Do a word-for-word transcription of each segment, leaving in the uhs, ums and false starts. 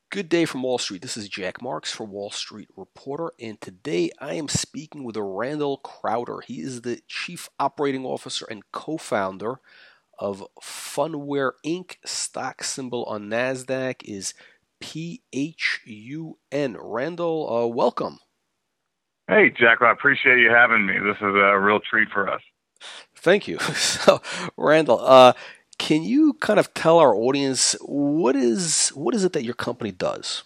Good day from Wall Street. This is Jack Marks for Wall Street Reporter, and today I am speaking with Randall Crowder. He is the Chief Operating Officer and co-founder of Phunware Incorporated. Stock symbol on NASDAQ is P H U N. Randall, uh, welcome. Hey, Jack, I appreciate you having me. This is a real treat for us. Thank you. So, Randall, uh, can you kind of tell our audience what is what is it that your company does?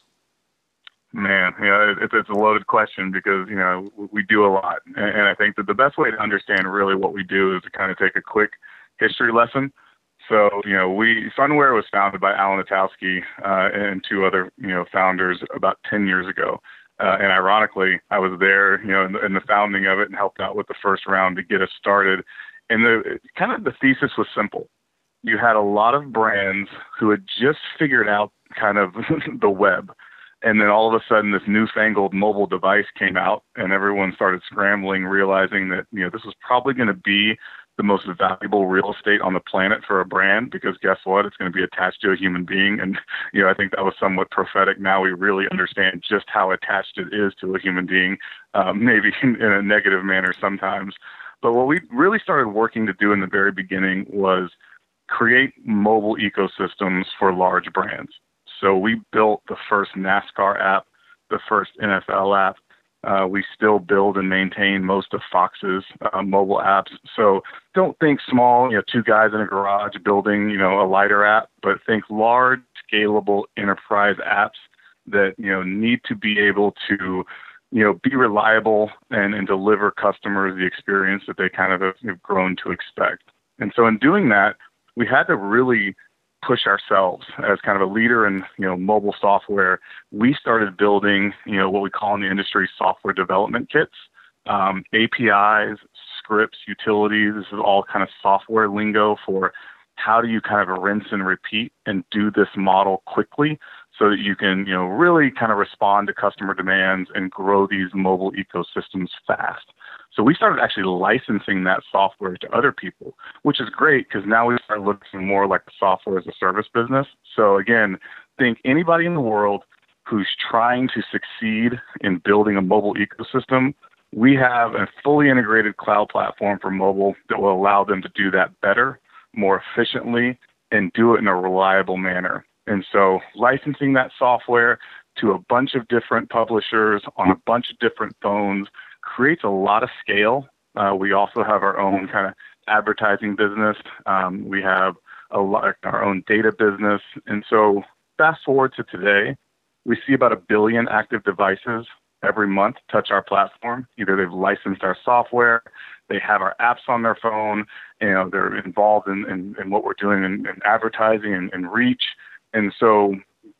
Man, you know, it, it's a loaded question because, you know, we do a lot. And, and I think that the best way to understand really what we do is to kind of take a quick history lesson. So, you know, we Phunware was founded by Alan Natowski uh, and two other, you know, founders about ten years ago. Uh, and ironically, I was there, you know, in the, in the founding of it and helped out with the first round to get us started. And the kind of the thesis was simple. You had a lot of brands who had just figured out kind of the web. And then all of a sudden, this newfangled mobile device came out, and everyone started scrambling, realizing that, you know, this was probably going to be the most valuable real estate on the planet for a brand, because guess what? It's going to be attached to a human being. And, you know, I think that was somewhat prophetic. Now we really understand just how attached it is to a human being, um, maybe in, in a negative manner sometimes. But what we really started working to do in the very beginning was create mobile ecosystems for large brands. So we built the first NASCAR app, the first N F L app. Uh, we still build and maintain most of Fox's uh, mobile apps. So don't think small, you know, two guys in a garage building, you know, a lighter app, but think large, scalable enterprise apps that, you know, need to be able to, you know, be reliable and, and deliver customers the experience that they kind of have, have grown to expect. And so in doing that, we had to really push ourselves as kind of a leader in, you know, mobile software. We started building, you know, what we call in the industry software development kits, um, A P Is, scripts, utilities. This is all kind of software lingo for how do you kind of rinse and repeat and do this model quickly so that you can, you know, really kind of respond to customer demands and grow these mobile ecosystems fast. So we started actually licensing that software to other people, which is great because now we start looking more like a software as a service business. So again, think anybody in the world who's trying to succeed in building a mobile ecosystem, we have a fully integrated cloud platform for mobile that will allow them to do that better, more efficiently, and do it in a reliable manner. And so licensing that software to a bunch of different publishers on a bunch of different phones creates a lot of scale. Uh, we also have our own kind of advertising business. Um, we have a lot our own data business. And so fast forward to today, we see about a billion active devices every month touch our platform. Either they've licensed our software, they have our apps on their phone, you know, they're involved in, in, in what we're doing in, in advertising and, and reach. And so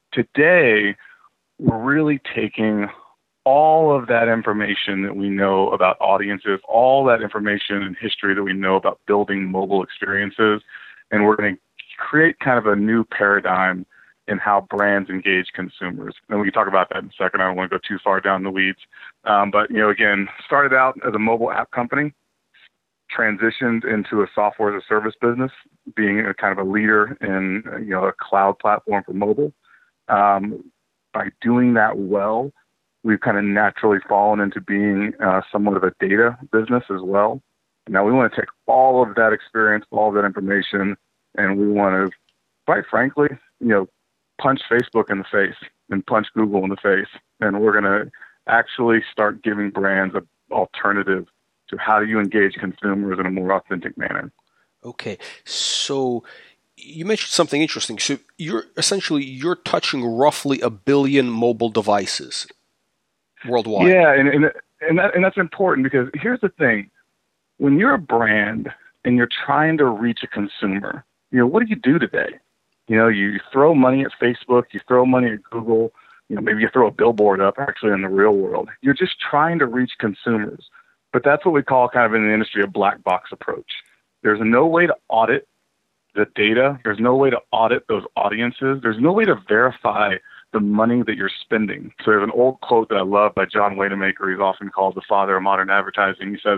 today, we're really taking all of that information that we know about audiences, all that information and history that we know about building mobile experiences, and we're going to create kind of a new paradigm in how brands engage consumers. And we can talk about that in a second. I don't want to go too far down the weeds. Um, but, you know, again, started out as a mobile app company, transitioned into a software as a service business, being a kind of a leader in, you know, a cloud platform for mobile. Um, by doing that well, we've kind of naturally fallen into being uh, somewhat of a data business as well. Now we want to take all of that experience, all of that information, and we want to, quite frankly, you know, punch Facebook in the face and punch Google in the face. And we're going to actually start giving brands an alternative to how do you engage consumers in a more authentic manner. Okay, so you mentioned something interesting. So you're essentially you're touching roughly a billion mobile devices worldwide. Yeah, and and and, that, and that's important because here's the thing: when you're a brand and you're trying to reach a consumer, you know, what do you do today? You know, you throw money at Facebook, you throw money at Google, you know, maybe you throw a billboard up. Actually, in the real world, you're just trying to reach consumers. But that's what we call kind of in the industry a black box approach. There's no way to audit the data. There's no way to audit those audiences. There's no way to verify the money that you're spending. So there's an old quote that I love by John Wanamaker. He's often called the father of modern advertising. He says,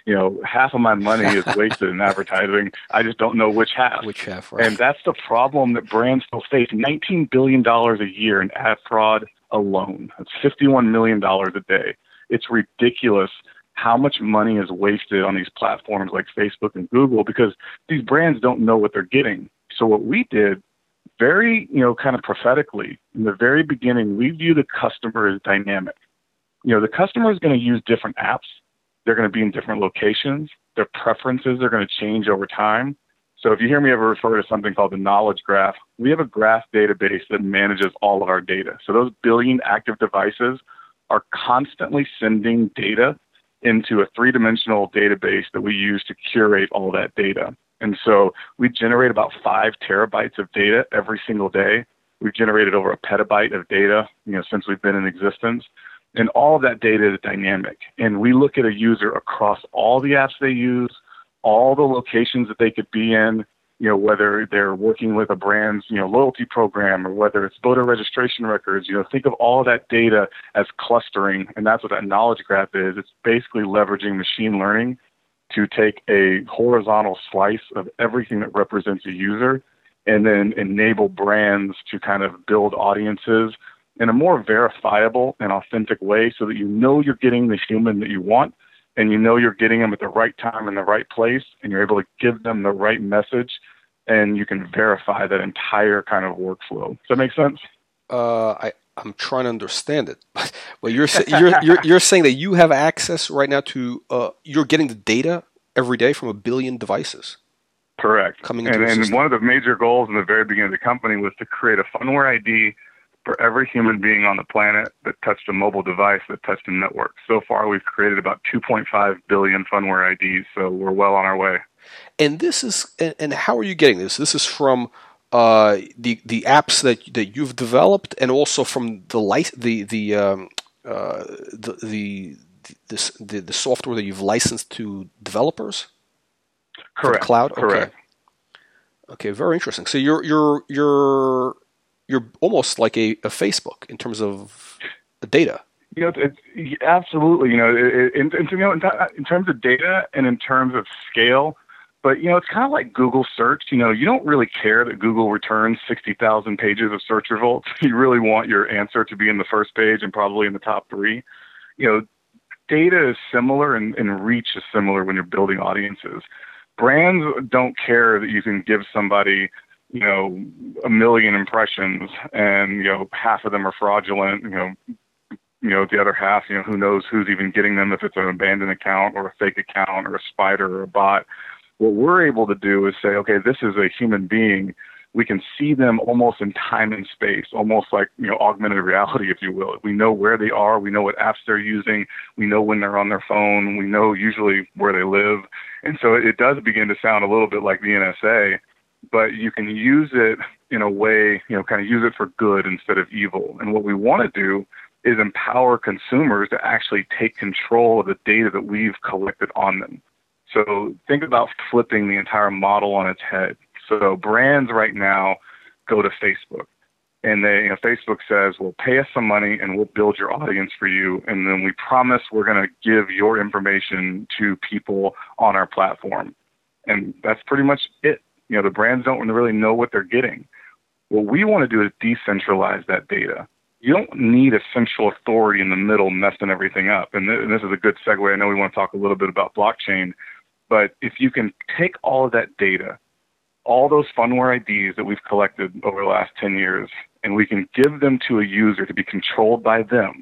you know, half of my money is wasted in advertising. I just don't know which half. Which half, right? And that's the problem that brands still face. nineteen billion dollars a year in ad fraud alone. That's fifty-one million dollars a day. It's ridiculous how much money is wasted on these platforms like Facebook and Google because these brands don't know what they're getting. So what we did very, you know, kind of prophetically in the very beginning, we view the customer as dynamic. You know, the customer is going to use different apps. They're going to be in different locations. Their preferences are going to change over time. So if you hear me ever refer to something called the knowledge graph, we have a graph database that manages all of our data. So those billion active devices are constantly sending data into a three-dimensional database that we use to curate all that data. And so we generate about five terabytes of data every single day. We've generated over a petabyte of data, you know, since we've been in existence. And all of that data is dynamic. And we look at a user across all the apps they use, all the locations that they could be in, you know, whether they're working with a brand's, you know, loyalty program or whether it's voter registration records. You know, think of all of that data as clustering. And that's what that knowledge graph is. It's basically leveraging machine learning to take a horizontal slice of everything that represents a user and then enable brands to kind of build audiences in a more verifiable and authentic way so that you know you're getting the human that you want and you know you're getting them at the right time in the right place and you're able to give them the right message and you can verify that entire kind of workflow. Does that make sense? Uh, I, I'm trying to understand it. Well, you're, you're, you're, you're saying that you have access right now to, uh, you're getting the data every day from a billion devices. Correct. Coming into and, the and system. One of the major goals in the very beginning of the company was to create a Phunware I D for every human being on the planet that touched a mobile device that touched a network. So far, we've created about two point five billion Phunware I Ds, so we're well on our way. And this is, and, and how are you getting this? This is from uh, the the apps that that you've developed, and also from the light the the um, uh, the the the, the the software that you've licensed to developers. Correct. For the cloud. Correct. Okay. Okay. Very interesting. So you're you're you're you're almost like a, a Facebook in terms of the data. You know, it's, it's, absolutely. You know, it, in, in, you know, in, in terms of data and in terms of scale, but you know, it's kind of like Google search. You know, you don't really care that Google returns sixty thousand pages of search results. You really want your answer to be in the first page and probably in the top three. You know, data is similar and, and reach is similar when you're building audiences. Brands don't care that you can give somebody, you know, a million impressions and, you know, half of them are fraudulent, you know, you know, the other half, you know, who knows who's even getting them, if it's an abandoned account or a fake account or a spider or a bot. What we're able to do is say, okay, this is a human being. We can see them almost in time and space, almost like, you know, augmented reality, if you will. We know where they are. We know what apps they're using. We know when they're on their phone. We know usually where they live. And so it does begin to sound a little bit like the N S A, but you can use it in a way, you know, kind of use it for good instead of evil. And what we want to do is empower consumers to actually take control of the data that we've collected on them. So think about flipping the entire model on its head. So brands right now go to Facebook and they, you know, Facebook says, well, pay us some money and we'll build your audience for you. And then we promise we're going to give your information to people on our platform. And that's pretty much it. You know, the brands don't really know what they're getting. What we want to do is decentralize that data. You don't need a central authority in the middle messing everything up. And, th- and this is a good segue. I know we want to talk a little bit about blockchain, but if you can take all of that data, all those Phunware I Ds that we've collected over the last ten years, and we can give them to a user to be controlled by them,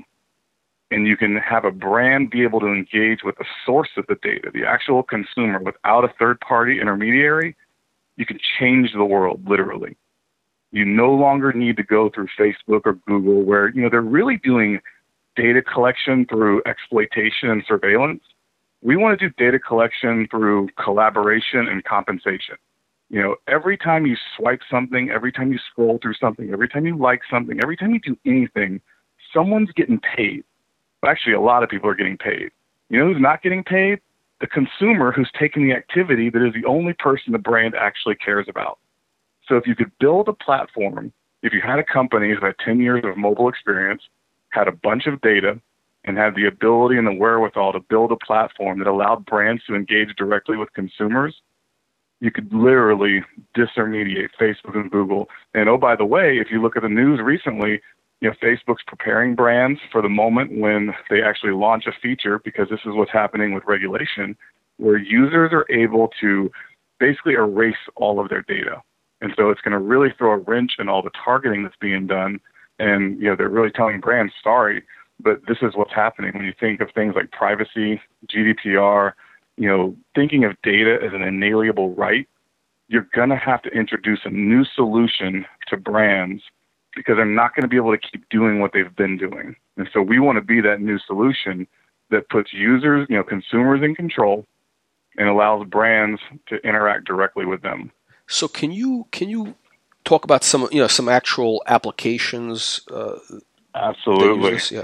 and you can have a brand be able to engage with the source of the data, the actual consumer, without a third-party intermediary, you can change the world, literally. You no longer need to go through Facebook or Google where, you know, they're really doing data collection through exploitation and surveillance. We want to do data collection through collaboration and compensation. You know, every time you swipe something, every time you scroll through something, every time you like something, every time you do anything, someone's getting paid. Well, actually, a lot of people are getting paid. You know who's not getting paid? The consumer who's taking the activity that is the only person the brand actually cares about. So if you could build a platform, if you had a company who had ten years of mobile experience, had a bunch of data, and had the ability and the wherewithal to build a platform that allowed brands to engage directly with consumers, you could literally disintermediate Facebook and Google. And oh, by the way, if you look at the news recently, you know, Facebook's preparing brands for the moment when they actually launch a feature, because this is what's happening with regulation, where users are able to basically erase all of their data. And so it's going to really throw a wrench in all the targeting that's being done. And, you know, they're really telling brands, sorry, but this is what's happening when you think of things like privacy, G D P R, you know, thinking of data as an inalienable right. You're going to have to introduce a new solution to brands, because they're not going to be able to keep doing what they've been doing. And so we want to be that new solution that puts users, you know, consumers in control and allows brands to interact directly with them. So can you can you talk about some you know some actual applications? Uh, Absolutely. Yeah.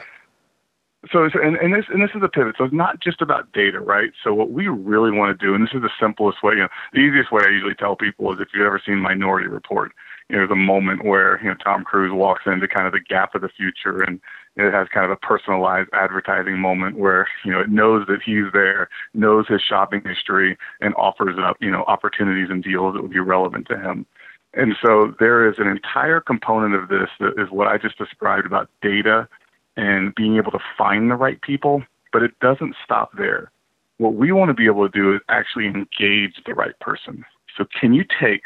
So, and, and this and this is a pivot. So it's not just about data, right? So what we really want to do, and this is the simplest way, you know, the easiest way I usually tell people is, if you've ever seen Minority Report, you know, there's a moment where, you know, Tom Cruise walks into kind of the gap of the future, and it has kind of a personalized advertising moment where, you know, it knows that he's there, knows his shopping history, and offers up, you know, opportunities and deals that would be relevant to him. And so there is an entire component of this that is what I just described about data and being able to find the right people, but it doesn't stop there. What we want to be able to do is actually engage the right person. So can you take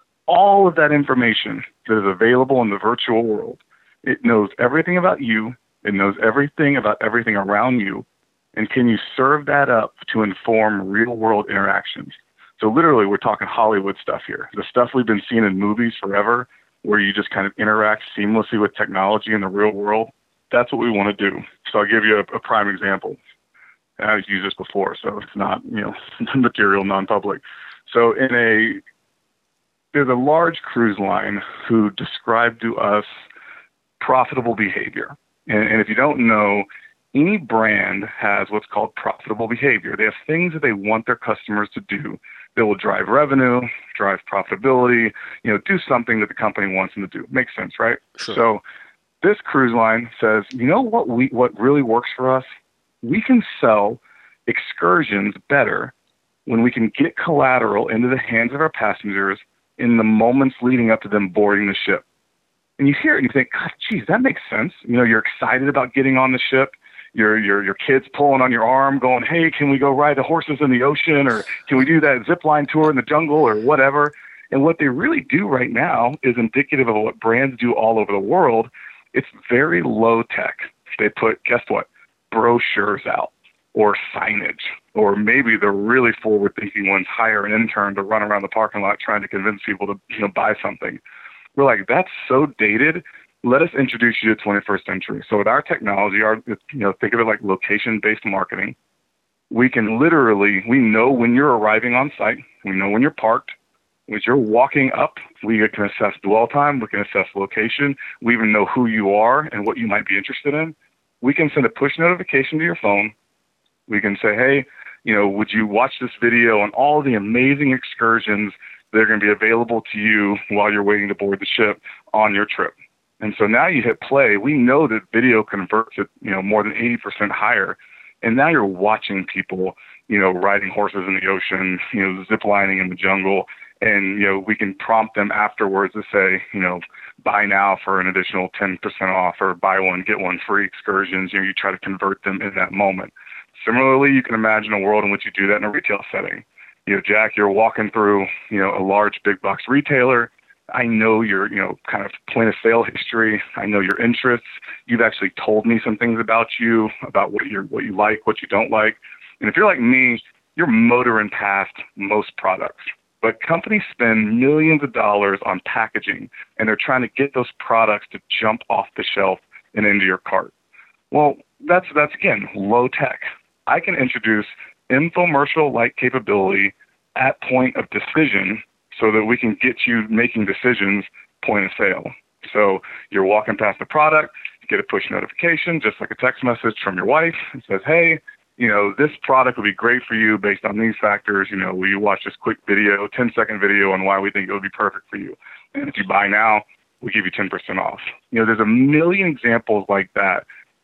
all of that information that is available in the virtual world? It knows everything about you. It knows everything about everything around you. And can you serve that up to inform real world interactions? So literally, we're talking Hollywood stuff here. The stuff we've been seeing in movies forever, where you just kind of interact seamlessly with technology in the real world. That's what we want to do. So I'll give you a, a prime example. I've used this before, so it's not, you know, material non-public. So in a, there's a large cruise line who described to us profitable behavior. And, and if you don't know, any brand has what's called profitable behavior. They have things that they want their customers to do that will drive revenue, drive profitability, you know, do something that the company wants them to do. Makes sense, right? Sure. So this cruise line says, you know what we what really works for us? We can sell excursions better when we can get collateral into the hands of our passengers in the moments leading up to them boarding the ship. And you hear it and you think, God, geez, that makes sense. You know, you're excited about getting on the ship. Your your your kids pulling on your arm, going, hey, can we go ride the horses in the ocean, or can we do that zip line tour in the jungle, or whatever? And what they really do right now is indicative of what brands do all over the world. It's very low tech. They put, guess what, brochures out, or signage, or maybe the really forward-thinking ones hire an intern to run around the parking lot trying to convince people to, you know, buy something. We're like, that's so dated. Let us introduce you to twenty-first century. So with our technology, our, you know, think of it like location-based marketing. We can literally, we know when you're arriving on site. We know when you're parked. As you're walking up, we can assess dwell time. We can assess location. We even know who you are and what you might be interested in. We can send a push notification to your phone. We can say, hey, you know, would you watch this video on all the amazing excursions that are going to be available to you while you're waiting to board the ship on your trip? And so now you hit play. We know that video converts at, you know, more than eighty percent higher. And now you're watching people, you know, riding horses in the ocean, you know, zip lining in the jungle. And, you know, we can prompt them afterwards to say, you know, buy now for an additional ten percent off, or buy one, get one free excursions. You know, you try to convert them in that moment. Similarly, you can imagine a world in which you do that in a retail setting. You know, Jack, you're walking through, you know, a large big box retailer. I know your, you know, kind of point of sale history. I know your interests. You've actually told me some things about you, about what you what you like, what you don't like. And if you're like me, you're motoring past most products. But companies spend millions of dollars on packaging, and they're trying to get those products to jump off the shelf and into your cart. Well, that's, that's again, low tech. I can introduce infomercial-like capability at point of decision so that we can get you making decisions point of sale. So you're walking past the product, you get a push notification, just like a text message from your wife. It says, hey, you know, this product would be great for you based on these factors. You know, will you watch this quick video, ten second video on why we think it would be perfect for you? And if you buy now, we give you ten percent off. You know, there's a million examples like that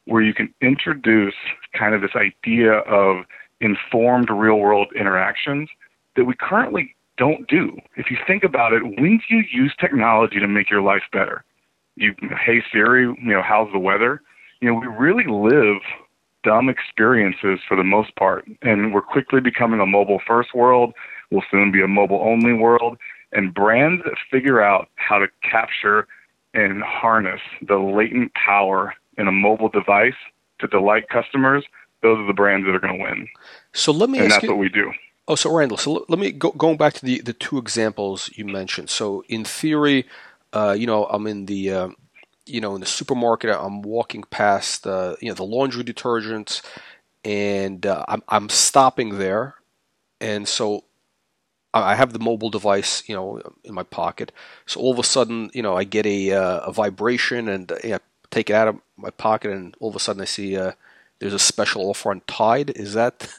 where you can introduce kind of this idea of informed real-world interactions that we currently don't do. If you think about it, when do you use technology to make your life better? You, hey Siri, you know, how's the weather? You know, we really live dumb experiences for the most part, and we're quickly becoming a mobile-first world. We'll soon be a mobile-only world, and brands that figure out how to capture and harness the latent power in a mobile device to delight customers, those are the brands that are going to win. So let me and ask that's you, what we do. Oh, so Randall, so let me go going back to the, the two examples you mentioned. So in theory, uh, you know, I'm in the uh, you know in the supermarket. I'm walking past uh, you know the laundry detergents, and uh, I'm I'm stopping there, and so I have the mobile device, you know, in my pocket. So all of a sudden, you know, I get a uh, a vibration, and uh, yeah, take it out of my pocket, and all of a sudden I see uh, there's a special offer on Tide. Is that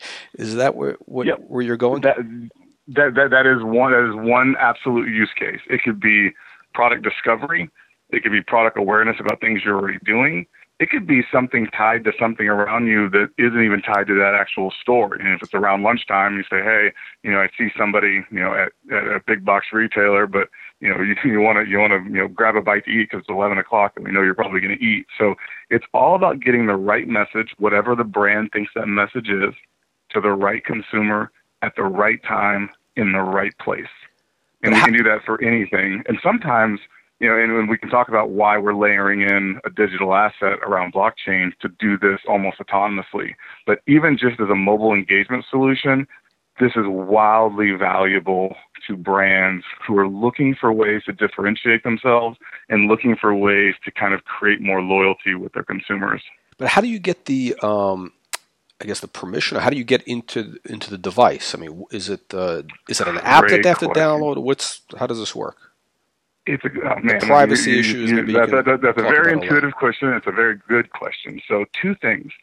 is that where what, yep. where you're going? That, that that that is one that is one absolute use case. It could be product discovery. It could be product awareness about things you're already doing. It could be something tied to something around you that isn't even tied to that actual store. And if it's around lunchtime, you say, hey, you know, I see somebody, you know, at, at a big box retailer, but, you know, you, you want to, you want to, you know, grab a bite to eat because it's eleven o'clock and we know you're probably going to eat. So it's all about getting the right message, whatever the brand thinks that message is, to the right consumer at the right time in the right place. And we can do that for anything. And sometimes, you know, and we can talk about why we're layering in a digital asset around blockchain to do this almost autonomously. But even just as a mobile engagement solution, this is wildly valuable to brands who are looking for ways to differentiate themselves and looking for ways to kind of create more loyalty with their consumers. But how do you get the, um, I guess, the permission? Or how do you get into into the device? I mean, is it uh, is it an app that they have to download? What's how does this work? It's a oh, man, the privacy you, you, issues. You, maybe that, that, that, that's a very intuitive that. question. It's a very good question. So two things.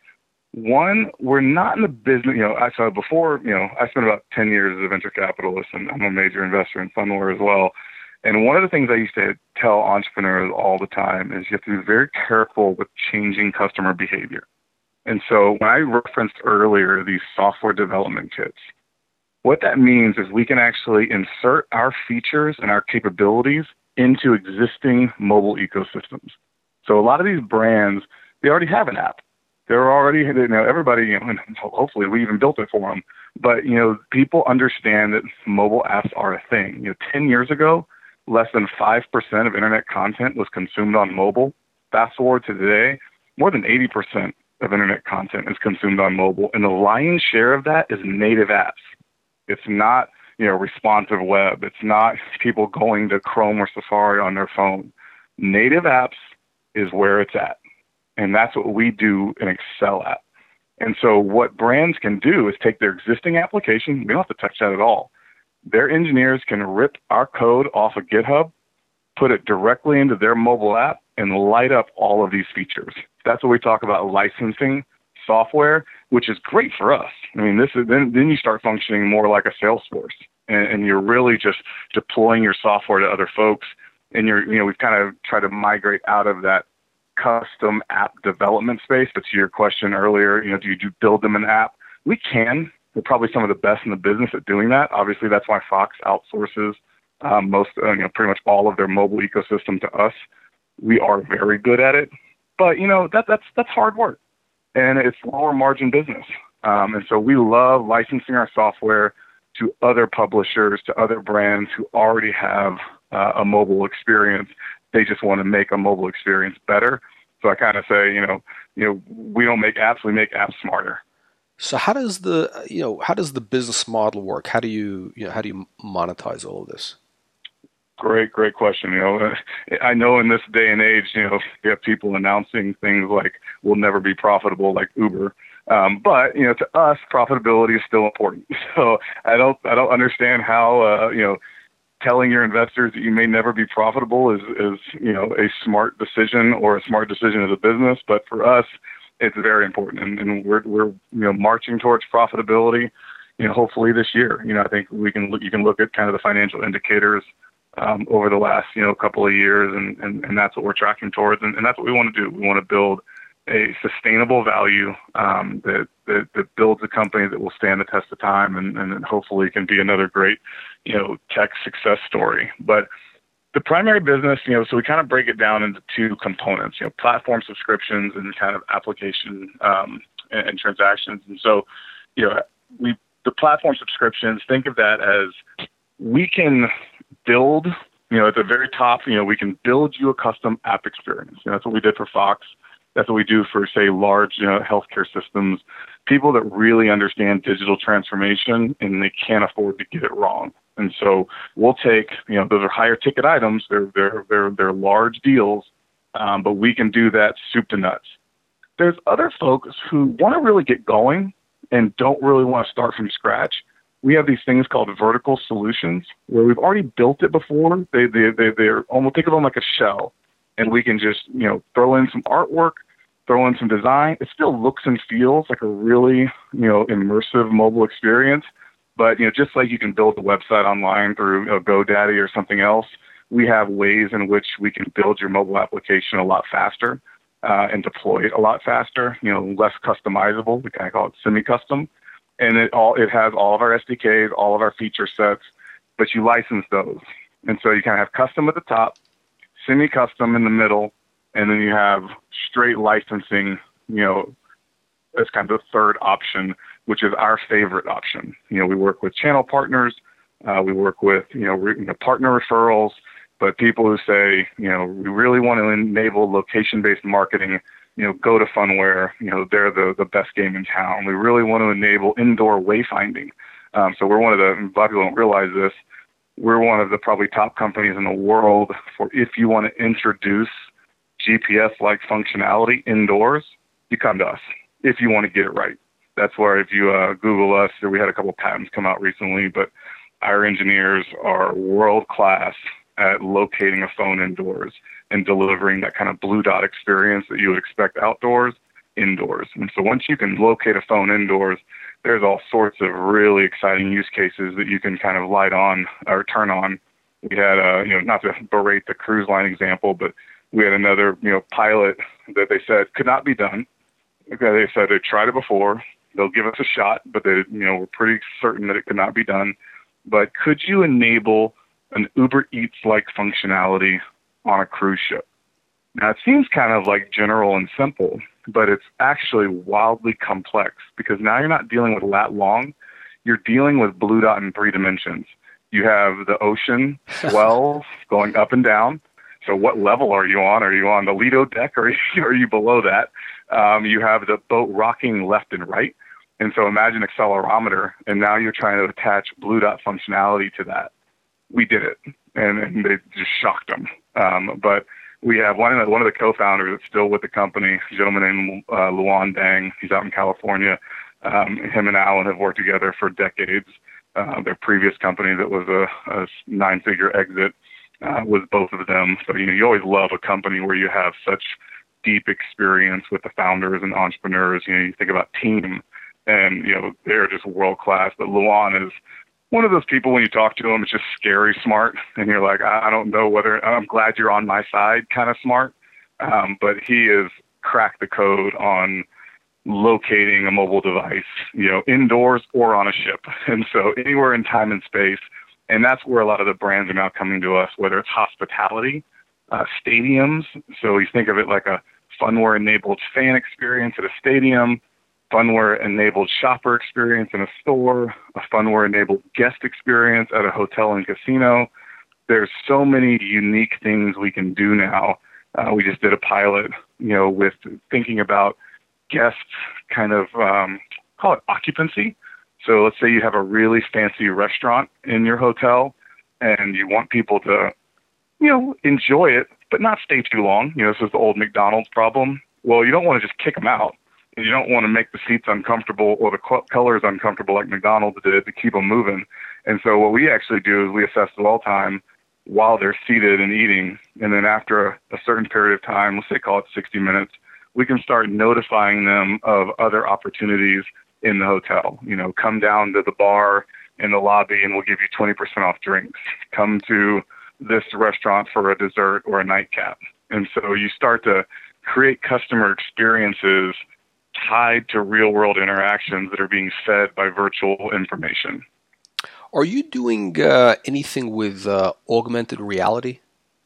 One, we're not in the business. You know, I so before. You know, I spent about ten years as a venture capitalist, and I'm a major investor in Phunware as well. And one of the things I used to tell entrepreneurs all the time is you have to be very careful with changing customer behavior. And so when I referenced earlier these software development kits, what that means is we can actually insert our features and our capabilities into existing mobile ecosystems. So a lot of these brands, they already have an app. They're already, you know, everybody, you know, and hopefully we even built it for them. But, you know, people understand that mobile apps are a thing. You know, ten years ago, less than five percent of internet content was consumed on mobile. Fast forward to today, more than eighty percent of internet content is consumed on mobile. And the lion's share of that is native apps. It's not, you know, responsive web. It's not people going to Chrome or Safari on their phone. Native apps is where it's at. And that's what we do and excel at. And so what brands can do is take their existing application. We don't have to touch that at all. Their engineers can rip our code off of GitHub, put it directly into their mobile app, and light up all of these features. That's what we talk about licensing software, which is great for us. I mean, this is then then you start functioning more like a Salesforce, and, and you're really just deploying your software to other folks. And you're, you know, we've kind of tried to migrate out of that custom app development space. But to your question earlier, you know, do you do build them an app? We can. We're probably some of the best in the business at doing that. Obviously, that's why Fox outsources um, most, uh, you know, pretty much all of their mobile ecosystem to us. We are very good at it, but you know that that's that's hard work. And it's lower margin business. Um, and so we love licensing our software to other publishers, to other brands who already have uh, a mobile experience. They just want to make a mobile experience better. So I kind of say, you know, you know, we don't make apps, we make apps smarter. So how does the, you know, how does the business model work? How do you, you know, how do you monetize all of this? Great, great question. You know, I know in this day and age, you know, you have people announcing things like we'll never be profitable like Uber. Um, but, you know, to us, profitability is still important. So I don't, I don't understand how, uh, you know, telling your investors that you may never be profitable is, is, you know, a smart decision or a smart decision as a business. But for us, it's very important. And, and we're, we're, you know, marching towards profitability, you know, hopefully this year. You know, I think we can look, you can look at kind of the financial indicators Um, over the last, you know, couple of years, and, and, and that's what we're tracking towards, and, and that's what we want to do. We want to build a sustainable value um, that, that that builds a company that will stand the test of time, and, and hopefully can be another great, you know, tech success story. But the primary business, you know, so we kind of break it down into two components, you know, platform subscriptions and kind of application um, and, and transactions. And so, you know, we the platform subscriptions, think of that as we can build, you know, at the very top, you know, we can build you a custom app experience. You know, that's what we did for Fox. That's what we do for, say, large, you know, healthcare systems, people that really understand digital transformation and they can't afford to get it wrong. And so we'll take, you know, those are higher ticket items. They're they're they're they're large deals, um, but we can do that soup to nuts. There's other folks who want to really get going and don't really want to start from scratch. We have these things called vertical solutions where we've already built it before. They they they they're almost, think of them like a shell, and we can just, you know, throw in some artwork, throw in some design. It still looks and feels like a really, you know, immersive mobile experience. But, you know, just like you can build a website online through, you know, GoDaddy or something else, we have ways in which we can build your mobile application a lot faster uh, and deploy it a lot faster, you know, less customizable. We kind of call it semi-custom. And it all it has all of our S D Ks, all of our feature sets, but you license those. And so you kind of have custom at the top, semi-custom in the middle, and then you have straight licensing, you know, as kind of the third option, which is our favorite option. You know, we work with channel partners, uh, we work with, you know, re- you know, partner referrals, but people who say, you know, we really want to enable location-based marketing, you know, go to Phunware, you know, they're the, the best game in town. We really want to enable indoor wayfinding. Um, so we're one of the, a lot of people don't realize this, we're one of the probably top companies in the world for if you want to introduce G P S-like functionality indoors, you come to us if you want to get it right. That's where if you uh, Google us, we had a couple of patents come out recently, but our engineers are world-class at locating a phone indoors and delivering that kind of blue dot experience that you would expect outdoors, indoors. And so once you can locate a phone indoors, there's all sorts of really exciting use cases that you can kind of light on or turn on. We had, uh, you know, not to berate the cruise line example, but we had another, you know, pilot that they said could not be done. Okay, they said they tried it before. They'll give us a shot, but they, you know, we're pretty certain that it could not be done. But could you enable an Uber Eats-like functionality on a cruise ship? Now, it seems kind of like general and simple, but it's actually wildly complex because now you're not dealing with lat long. You're dealing with blue dot in three dimensions. You have the ocean swell going up and down. So what level are you on? Are you on the Lido deck or are you below that? Um, you have the boat rocking left and right. And so imagine accelerometer, and now you're trying to attach blue dot functionality to that. We did it, and, and they just shocked them. Um, but we have one of the, one of the co-founders that's still with the company, a gentleman named uh, Luan Dang. He's out in California. Um, him and Alan have worked together for decades. Uh, their previous company that was a, a nine-figure exit uh, was both of them. So, you know, you always love a company where you have such deep experience with the founders and entrepreneurs. You know, you think about team, and, you know, they're just world-class. But Luan is one of those people, when you talk to him, it's just scary smart. And you're like, I, I don't know whether, I'm glad you're on my side kind of smart. Um, but he has cracked the code on locating a mobile device, you know, indoors or on a ship. And so anywhere in time and space. And that's where a lot of the brands are now coming to us, whether it's hospitality, uh, stadiums. So you think of it like a Phunware-enabled fan experience at a stadium, Phunware-enabled shopper experience in a store, a Phunware-enabled guest experience at a hotel and casino. There's so many unique things we can do now. Uh, we just did a pilot, you know, with thinking about guests kind of, um, call it occupancy. So let's say you have a really fancy restaurant in your hotel and you want people to, you know, enjoy it, but not stay too long. You know, this is the old McDonald's problem. Well, you don't want to just kick them out. You don't want to make the seats uncomfortable or the colors uncomfortable like McDonald's did to keep them moving. And so what we actually do is we assess dwell time while they're seated and eating. And then after a, a certain period of time, let's say call it sixty minutes, we can start notifying them of other opportunities in the hotel. You know, come down to the bar in the lobby and we'll give you twenty percent off drinks. Come to this restaurant for a dessert or a nightcap. And so you start to create customer experiences tied to real world interactions that are being fed by virtual information. Are you doing uh, anything with uh, augmented reality?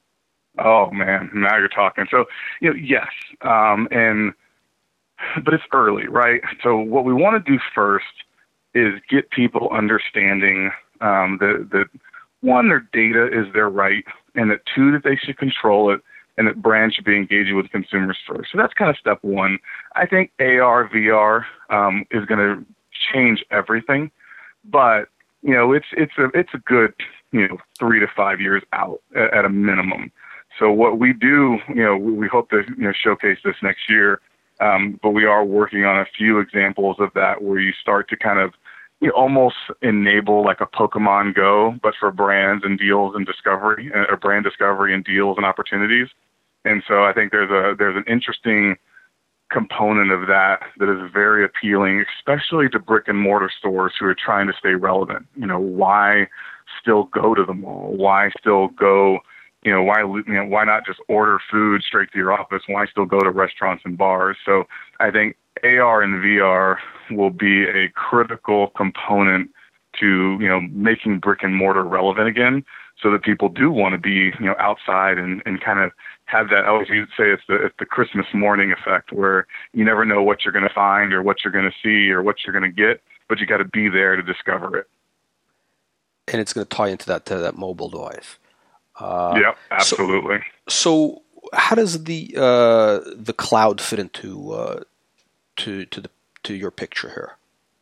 Oh man, now you're talking. So, you know, yes, um, and but it's early, right? So what we want to do first is get people understanding um, that that one, their data is their right, and that two, that they should control it, and that brands should be engaging with consumers first. So that's kind of step one. I think A R, V R um, is going to change everything, but you know, it's it's a it's a good you know three to five years out at, at a minimum. So what we do, you know, we, we hope to you know showcase this next year, um, but we are working on a few examples of that where you start to kind of you know, almost enable like a Pokemon Go, but for brands and deals and discovery, or brand discovery and deals and opportunities. And so I think there's a there's an interesting component of that that is very appealing, especially to brick and mortar stores who are trying to stay relevant. You know, why still go to the mall? Why still go? You know, why you know why not just order food straight to your office? Why still go to restaurants and bars? So I think A R and V R will be a critical component to you know making brick and mortar relevant again, so that people do want to be you know outside and, and kind of have that. I always used to say it's the it's the Christmas morning effect, where you never know what you're going to find or what you're going to see or what you're going to get, but you got to be there to discover it. And it's going to tie into that to that mobile device. Uh, yeah, absolutely. So, so how does the uh, the cloud fit into uh, to to the to your picture here?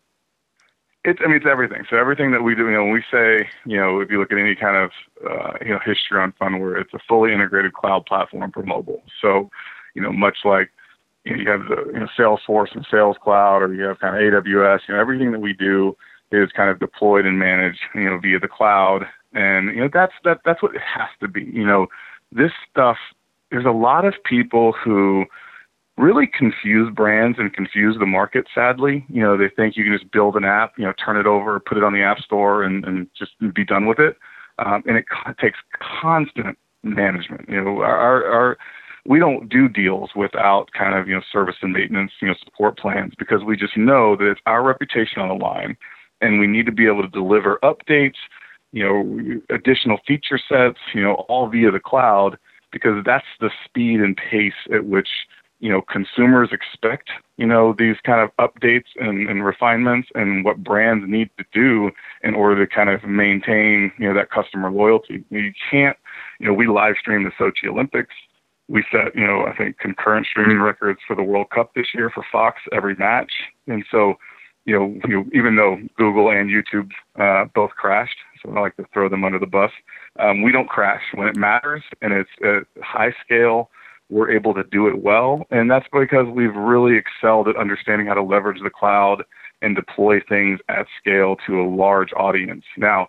It's I mean it's everything. So everything that we do, you know, when we say, you know, if you look at any kind of uh, you know history on Phunware, it's a fully integrated cloud platform for mobile. So, you know, much like you, know, you have the you know Salesforce and Sales Cloud, or you have kind of A W S. You know, everything that we do is kind of deployed and managed, you know, via the cloud. And, you know, that's, that, that's what it has to be. You know, this stuff, there's a lot of people who really confuse brands and confuse the market, sadly. You know, they think you can just build an app, you know, turn it over, put it on the App Store and, and just be done with it. Um, and it co- takes constant management. You know, our, our, we don't do deals without kind of, you know, service and maintenance, you know, support plans, because we just know that it's our reputation on the line, and we need to be able to deliver updates, you know, additional feature sets, you know, all via the cloud, because that's the speed and pace at which, you know, consumers expect, you know, these kind of updates and, and refinements, and what brands need to do in order to kind of maintain, you know, that customer loyalty. You can't, you know, we live stream the Sochi Olympics. We set, you know, I think concurrent streaming records for the World Cup this year for Fox every match. And so, you know, you know, even though Google and YouTube uh, both crashed, so I like to throw them under the bus, um, we don't crash when it matters, and it's at high scale. We're able to do it well, and that's because we've really excelled at understanding how to leverage the cloud and deploy things at scale to a large audience. Now,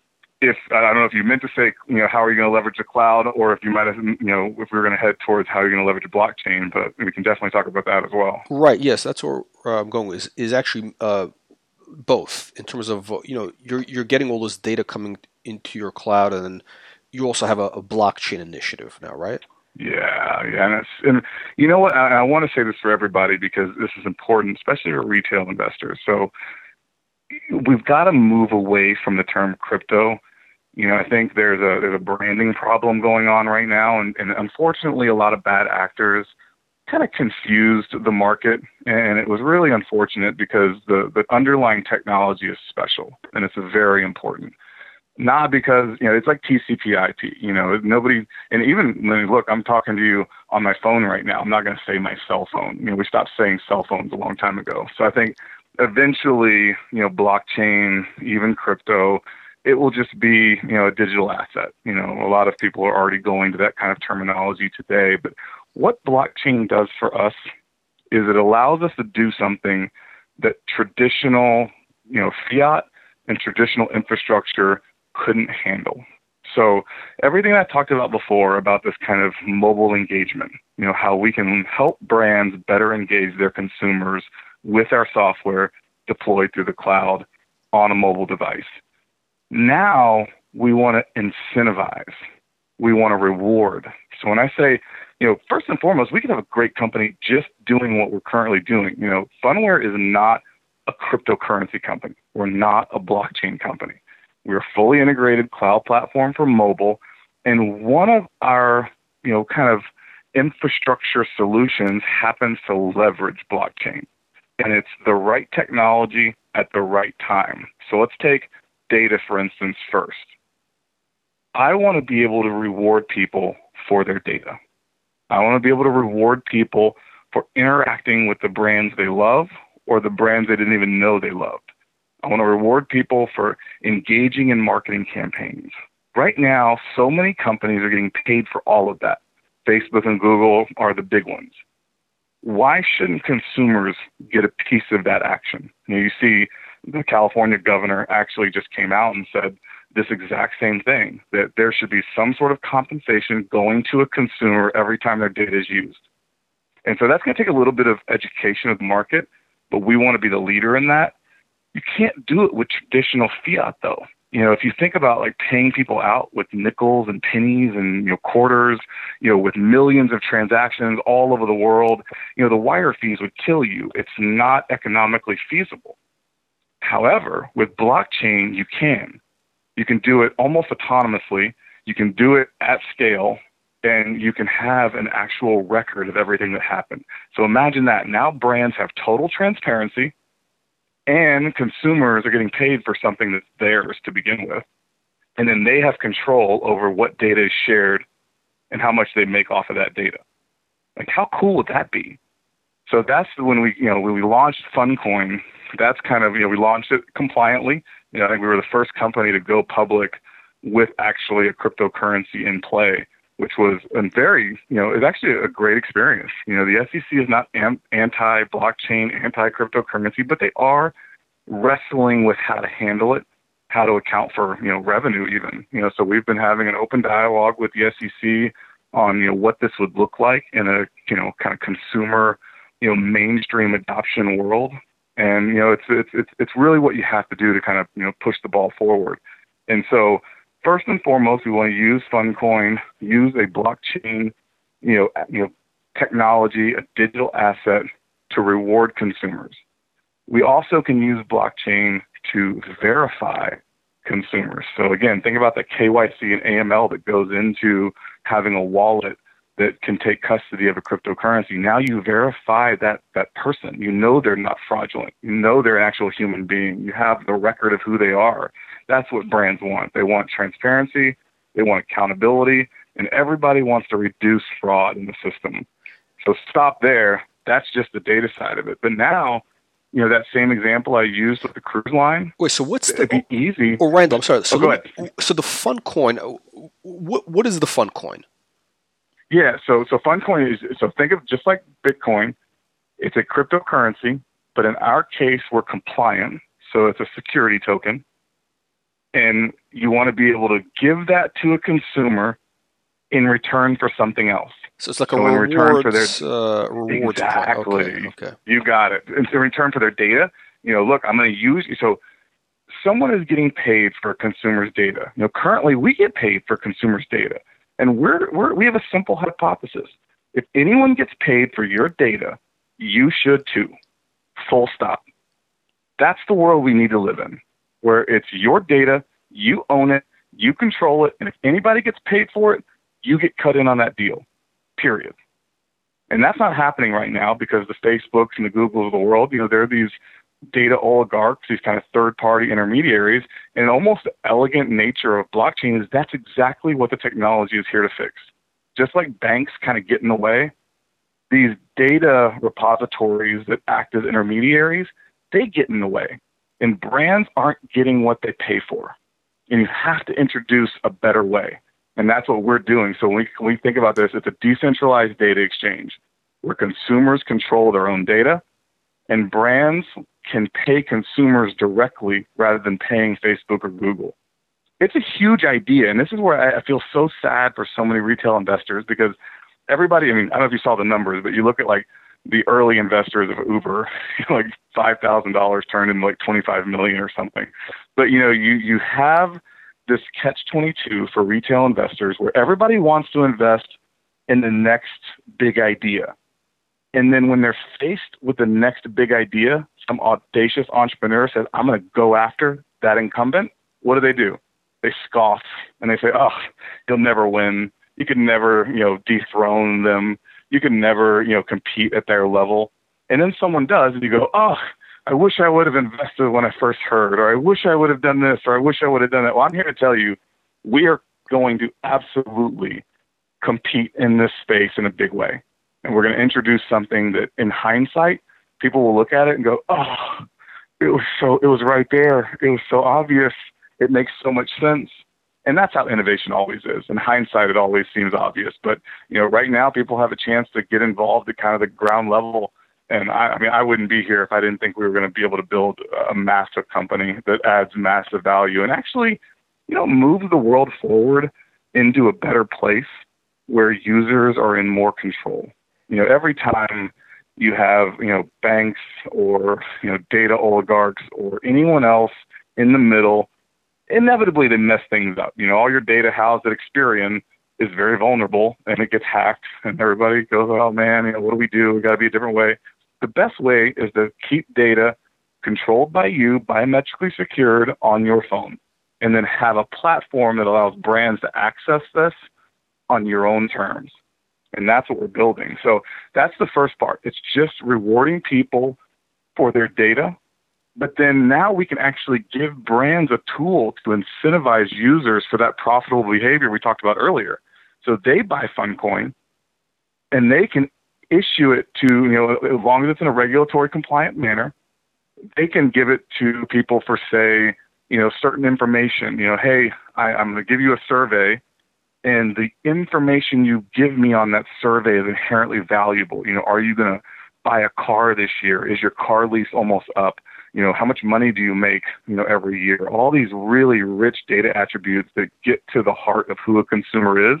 if I don't know if you meant to say, you know, how are you going to leverage the cloud, or if you might have, you know, if we we're going to head towards how you're going to leverage a blockchain, but we can definitely talk about that as well. Right. Yes, that's where uh, I'm going with. Is, is actually uh, both in terms of uh, you know you're you're getting all this data coming into your cloud, and then you also have a, a blockchain initiative now, right? Yeah, yeah, and, it's, and you know what? I, I want to say this for everybody, because this is important, especially for retail investors. So we've got to move away from the term crypto. You know, I think there's a there's a branding problem going on right now, and, and unfortunately, a lot of bad actors kind of confused the market, and it was really unfortunate, because the the underlying technology is special, and it's very important. Not because, you know, it's like T C P I P, you know, nobody, and even when, look, I'm talking to you on my phone right now. I'm not going to say my cell phone. You know, we stopped saying cell phones a long time ago. So I think eventually, you know, blockchain, even crypto, it will just be, you know, a digital asset. You know, a lot of people are already going to that kind of terminology today. But what blockchain does for us is it allows us to do something that traditional, you know, fiat and traditional infrastructure couldn't handle. So everything I talked about before about this kind of mobile engagement, you know, how we can help brands better engage their consumers with our software deployed through the cloud on a mobile device. Now we want to incentivize. We want to reward. So when I say, you know, first and foremost, we could have a great company just doing what we're currently doing. You know, Phunware is not a cryptocurrency company. We're not a blockchain company. We're a fully integrated cloud platform for mobile. And one of our, you know, kind of infrastructure solutions happens to leverage blockchain. And it's the right technology at the right time. So let's take data, for instance, first. I want to be able to reward people for their data. I want to be able to reward people for interacting with the brands they love or the brands they didn't even know they loved. I want to reward people for engaging in marketing campaigns. Right now, so many companies are getting paid for all of that. Facebook and Google are the big ones. Why shouldn't consumers get a piece of that action? You know, you see the California governor actually just came out and said this exact same thing, that there should be some sort of compensation going to a consumer every time their data is used. And so that's going to take a little bit of education of the market, but we want to be the leader in that. You can't do it with traditional fiat, though. You know, if you think about like paying people out with nickels and pennies and, you know, quarters, you know, with millions of transactions all over the world, you know, the wire fees would kill you. It's not economically feasible. However, with blockchain, you can. You can do it almost autonomously. You can do it at scale, and you can have an actual record of everything that happened. So imagine that. Now brands have total transparency, and consumers are getting paid for something that's theirs to begin with. And then they have control over what data is shared and how much they make off of that data. Like, how cool would that be? So that's when we, you know, when we launched Funcoin, that's kind of, you know, we launched it compliantly. You know, I think we were the first company to go public with actually a cryptocurrency in play, which was a very, you know, it's actually a great experience. You know, the S E C is not anti-blockchain, anti-cryptocurrency, but they are wrestling with how to handle it, how to account for, you know, revenue even. You know, so we've been having an open dialogue with the S E C on, you know, what this would look like in a, you know, kind of consumer, you know, mainstream adoption world. And, you know, it's, it's, it's, it's really what you have to do to kind of, you know, push the ball forward. And so first and foremost, we want to use Funcoin, use a blockchain, you know, you know, technology, a digital asset to reward consumers. We also can use blockchain to verify consumers. So again, think about the K Y C and A M L that goes into having a wallet that can take custody of a cryptocurrency. Now you verify that that person. You know they're not fraudulent. You know they're an actual human being. You have the record of who they are. That's what brands want. They want transparency. They want accountability. And everybody wants to reduce fraud in the system. So stop there. That's just the data side of it. But now, you know, that same example I used with the cruise line. Wait, so what's the... It'd be easy. Oh, Randall, I'm sorry. So oh, go the, ahead. So the Funcoin, what, what is the Funcoin? Yeah, so so Funcoin is, so think of just like Bitcoin, it's a cryptocurrency, but in our case, we're compliant. So it's a security token. And you want to be able to give that to a consumer in return for something else. So it's like so a in rewards, return for their, uh, rewards exactly. Okay, okay. You got it. In return for their data, you know, look, I'm going to use, so someone is getting paid for a consumer's data. You know, currently we get paid for consumers' data. And we're, we're, we have a simple hypothesis. If anyone gets paid for your data, you should too. Full stop. That's the world we need to live in, where it's your data, you own it, you control it, and if anybody gets paid for it, you get cut in on that deal, period. And that's not happening right now because the Facebooks and the Googles of the world, you know, they're these data oligarchs, these kind of third-party intermediaries, and almost the elegant nature of blockchain is that's exactly what the technology is here to fix. Just like banks kind of get in the way, these data repositories that act as intermediaries, they get in the way. And brands aren't getting what they pay for. And you have to introduce a better way. And that's what we're doing. So when we, when we think about this, it's a decentralized data exchange where consumers control their own data and brands can pay consumers directly rather than paying Facebook or Google. It's a huge idea. And this is where I feel so sad for so many retail investors because everybody, I mean, I don't know if you saw the numbers, but you look at like the early investors of Uber, like five thousand dollars turned into like twenty-five million dollars or something. But, you know, you, you have this catch twenty-two for retail investors where everybody wants to invest and the next big idea. And then when they're faced with the next big idea, some audacious entrepreneur says, I'm going to go after that incumbent. What do they do? They scoff and they say, oh, you'll never win. You can never, you know, dethrone them. You can never, you know, compete at their level. And then someone does, and you go, oh, I wish I would have invested when I first heard, or I wish I would have done this, or I wish I would have done that. Well, I'm here to tell you, we are going to absolutely compete in this space in a big way. And we're going to introduce something that in hindsight, people will look at it and go, oh, it was so, it was right there. It was so obvious. It makes so much sense. And that's how innovation always is. In hindsight, it always seems obvious. But, you know, right now people have a chance to get involved at kind of the ground level. And I, I mean, I wouldn't be here if I didn't think we were going to be able to build a massive company that adds massive value and actually, you know, move the world forward into a better place where users are in more control. You know, every time you have, you know, banks or, you know, data oligarchs or anyone else in the middle, inevitably they mess things up. You know, all your data housed at Experian is very vulnerable and it gets hacked and everybody goes, oh man, you know, what do we do? We got to be a different way. The best way is to keep data controlled by you, biometrically secured on your phone, and then have a platform that allows brands to access this on your own terms. And that's what we're building. So that's the first part. It's just rewarding people for their data. But then now we can actually give brands a tool to incentivize users for that profitable behavior we talked about earlier. So they buy Funcoin and they can issue it to, you know, as long as it's in a regulatory compliant manner, they can give it to people for, say, you know, certain information. You know, hey, I, I'm going to give you a survey, and the information you give me on that survey is inherently valuable. You know, are you going to buy a car this year? Is your car lease almost up? You know, how much money do you make, you know, every year? All these really rich data attributes that get to the heart of who a consumer is.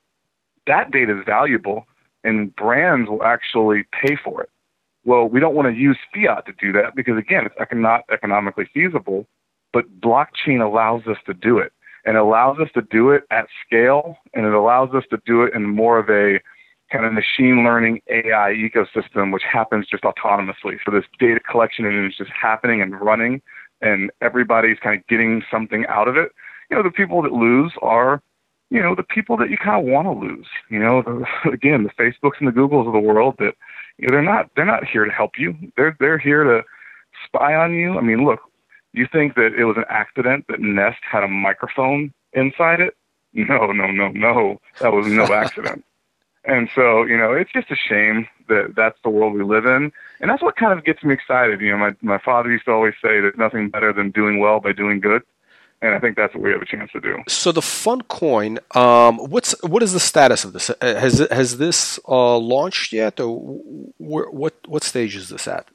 That data is valuable, and brands will actually pay for it. Well, we don't want to use fiat to do that because, again, it's not economically feasible, but blockchain allows us to do it. And allows us to do it at scale, and it allows us to do it in more of a kind of machine learning A I ecosystem, which happens just autonomously. So this data collection is just happening and running, and everybody's kind of getting something out of it. You know, the people that lose are, you know, the people that you kind of want to lose. You know, the, again, the Facebooks and the Googles of the world that, you know, they're not they're not here to help you. They're they're here to spy on you. I mean, look. You think that it was an accident that Nest had a microphone inside it? No, no, no, no. That was no accident. And so, you know, it's just a shame that that's the world we live in. And that's what kind of gets me excited. You know, my, my father used to always say there's nothing better than doing well by doing good. And I think that's what we have a chance to do. So the Funcoin, um, what's what is the status of this? Has has this uh, launched yet, or wh- what what stage is this at?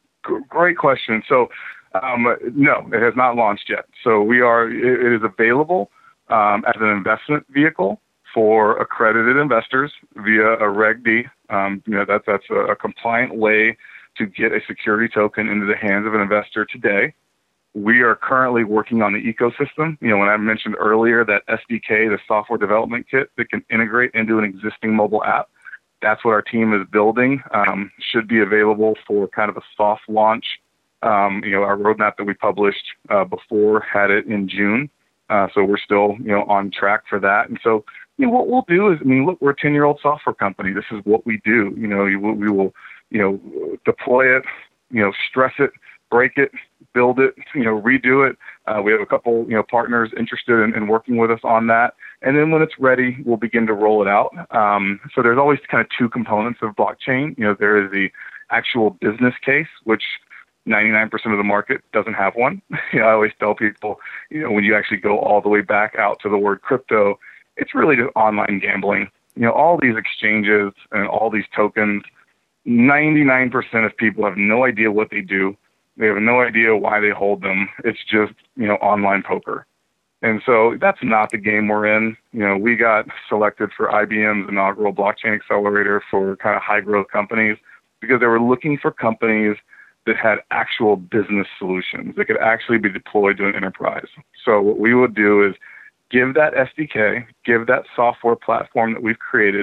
Great question. So, um, no, it has not launched yet. So we are. It, it is available um, as an investment vehicle for accredited investors via a Reg D. Um, you know, that's that's a, a compliant way to get a security token into the hands of an investor today. We are currently working on the ecosystem. You know, when I mentioned earlier that S D K, the software development kit that can integrate into an existing mobile app, that's what our team is building. Um, should be available for kind of a soft launch. Um, you know, our roadmap that we published uh, before had it in June. Uh, so we're still, you know, on track for that. And so, you know, what we'll do is, I mean, look, we're a ten-year-old software company. This is what we do. You know, we will, we will, you know, deploy it, you know, stress it, break it, build it, you know, redo it. Uh, we have a couple, you know, partners interested in, in working with us on that. And then when it's ready, we'll begin to roll it out. Um, so there's always kind of two components of blockchain. You know, there is the actual business case, which ninety-nine percent of the market doesn't have one. You know, I always tell people, you know, when you actually go all the way back out to the word crypto, it's really just online gambling. You know, all these exchanges and all these tokens, ninety-nine percent of people have no idea what they do. They have no idea why they hold them. It's just, you know, online poker. And so that's not the game we're in. You know, we got selected for I B M's inaugural blockchain accelerator for kind of high growth companies because they were looking for companies that had actual business solutions that could actually be deployed to an enterprise. So what we would do is give that S D K, give that software platform that we've created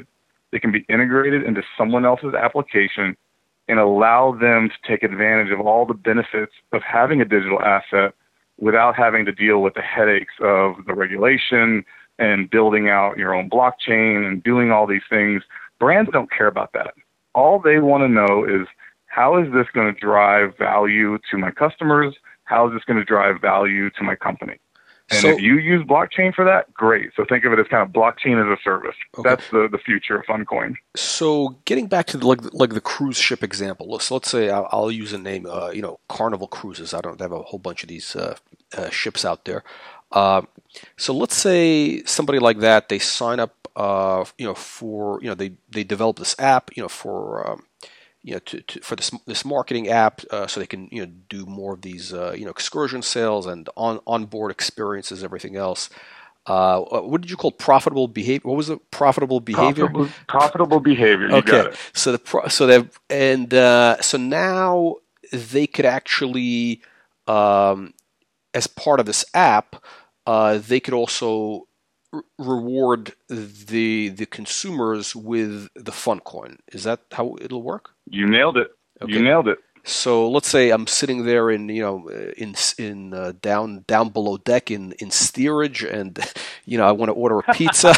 that can be integrated into someone else's application and allow them to take advantage of all the benefits of having a digital asset without having to deal with the headaches of the regulation and building out your own blockchain and doing all these things. Brands don't care about that. All they want to know is, how is this going to drive value to my customers? How is this going to drive value to my company? And so, if you use blockchain for that, great. So think of it as kind of blockchain as a service. Okay. That's the, the future of Funcoin. So getting back to the, like like the cruise ship example, so let's say I'll, I'll use a name, uh, you know, Carnival Cruises. I don't they have a whole bunch of these uh, uh, ships out there. Uh, so let's say somebody like that, they sign up, uh, you know, for you know they they develop this app, you know, for um, you know, to, to for this this marketing app, uh, so they can you know do more of these uh, you know excursion sales and on onboard experiences, everything else. Uh, what did you call profitable behavior? What was it? Profitable behavior. Profitable, profitable behavior. You okay, got it. so the pro, so they and uh, so now they could actually, um, as part of this app, uh, they could also reward the the consumers with the Funcoin. Is that how it'll work? You nailed it. Okay. You nailed it. So let's say I'm sitting there in you know in in uh, down down below deck in, in steerage, and you know I want to order a pizza.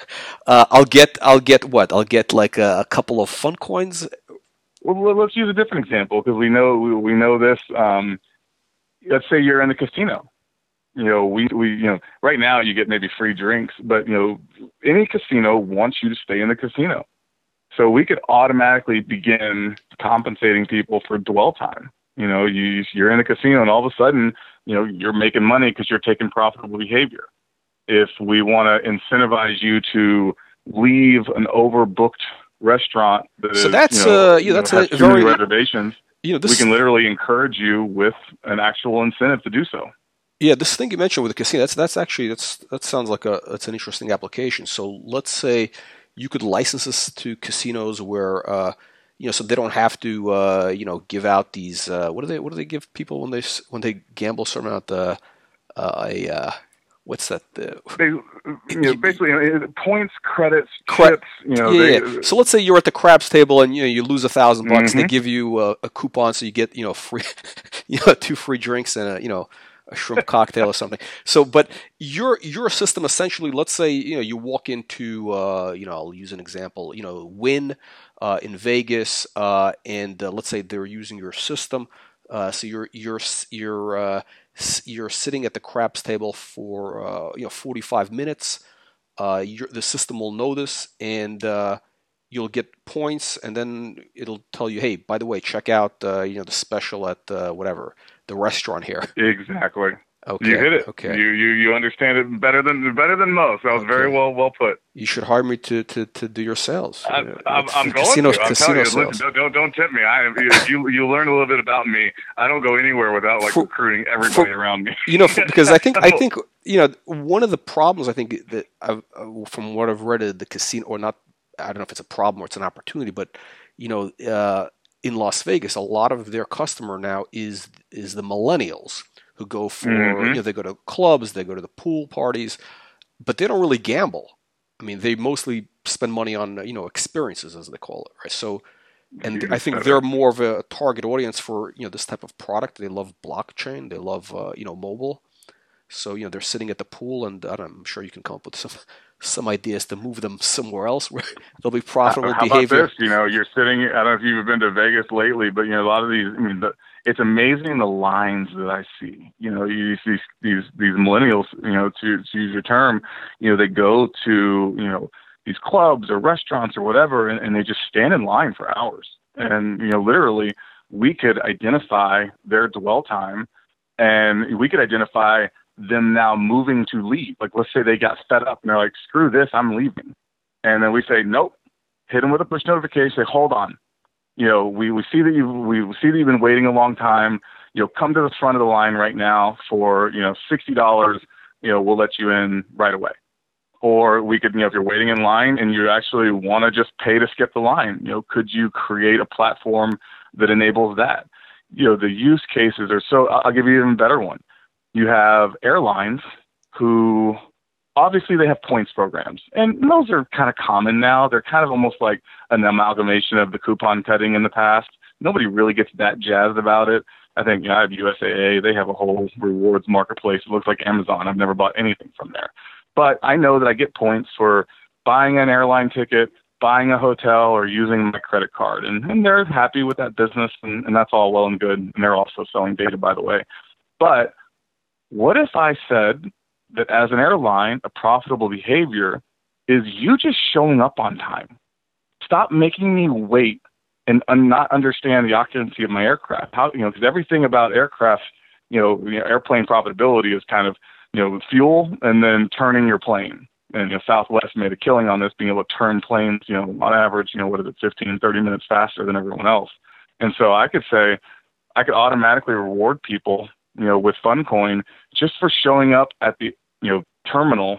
uh, I'll get I'll get what? I'll get like a, a couple of Funcoins. Well, let's use a different example because we know we, we know this. Um, let's say you're in the casino. You know, we, we, you know, right now you get maybe free drinks, but, you know, any casino wants you to stay in the casino. So we could automatically begin compensating people for dwell time. You know, you, you're in a casino and all of a sudden, you know, you're making money because you're taking profitable behavior. If we want to incentivize you to leave an overbooked restaurant that so is, that's, you know, uh, yeah, that's has a too many very, reservations, you know, this, we can literally encourage you with an actual incentive to do so. Yeah, this thing you mentioned with the casino, that's that's actually that's that sounds like a that's an interesting application. So let's say you could license this to casinos where uh, you know, so they don't have to uh, you know give out these uh, what do they what do they give people when they when they gamble a certain amount uh, uh, a uh, what's that the they, you know, basically you know, points, credits, Cre- chips. You know, yeah, they, yeah. So let's say you're at the craps table and you know you lose a thousand bucks. Mm-hmm. They give you a, a coupon so you get you know free you know two free drinks and a, you know. a shrimp cocktail or something. So, but your your system essentially, let's say, you know, you walk into, uh, you know, I'll use an example, you know, Wynn uh, in Vegas, uh, and uh, let's say they're using your system. Uh, so you're you're you're uh, you're sitting at the craps table for uh, you know forty-five minutes. Uh, the system will know this, and uh, you'll get points, and then it'll tell you, hey, by the way, check out uh, you know the special at uh, whatever. The restaurant here. Exactly. Okay. You hit it. Okay. You you you understand it better than better than most. That was okay. Very well well put. You should hire me to, to, to do your sales. I'm, uh, I'm, I'm going casino, to. I'm casino telling you, listen, don't don't tempt me. I you you learn a little bit about me. I don't go anywhere without like for, recruiting everybody for, around me. You know, for, because I think I think you know one of the problems I think that I've, uh, from what I've read of the casino, or not, I don't know if it's a problem or it's an opportunity, but you know. Uh, in Las Vegas, a lot of their customer now is is the millennials who go for, mm-hmm. you know, they go to clubs, they go to the pool parties, but they don't really gamble. I mean, they mostly spend money on, you know, experiences, as they call it, right? So, and you I think they're more of a target audience for, you know, this type of product. They love blockchain, they love, uh, you know, mobile. So, you know, they're sitting at the pool, and I don't know, I'm sure you can come up with some some ideas to move them somewhere else where they'll be profitable How behavior. About this? You know, you're sitting, I don't know if you've been to Vegas lately, but, you know, a lot of these, I mean, the, it's amazing the lines that I see. You know, you see these, these millennials, you know, to, to use your term, you know, they go to, you know, these clubs or restaurants or whatever, and, and they just stand in line for hours. And, you know, literally, we could identify their dwell time, and we could identify them now moving to leave. Like, let's say they got fed up and they're like, screw this, I'm leaving. And then we say, nope, hit them with a push notification, say, hold on. You know, we, we see that you we see that you've been waiting a long time. You know, come to the front of the line right now for, you know, sixty dollars, you know, we'll let you in right away. Or we could, you know, if you're waiting in line and you actually want to just pay to skip the line, you know, could you create a platform that enables that? You know, the use cases are so, I'll give you an even better one. You have airlines who obviously they have points programs, and those are kind of common now. They're kind of almost like an amalgamation of the coupon cutting in the past. Nobody really gets that jazzed about it. I think, you know, I have U S A A. They have a whole rewards marketplace. It looks like Amazon. I've never bought anything from there. But I know that I get points for buying an airline ticket, buying a hotel, or using my credit card. And, and they're happy with that business, and, and that's all well and good. And they're also selling data, by the way. But what if I said that as an airline, a profitable behavior is you just showing up on time? Stop making me wait and not understand the occupancy of my aircraft. How, you know, because everything about aircraft, you know, you know, airplane profitability is kind of, you know, fuel and then turning your plane. And, you know, Southwest made a killing on this, being able to turn planes, you know, on average, you know, what is it, fifteen, thirty minutes faster than everyone else. And so I could say, I could automatically reward people, you know, with FunCoin just for showing up at the, you know, terminal,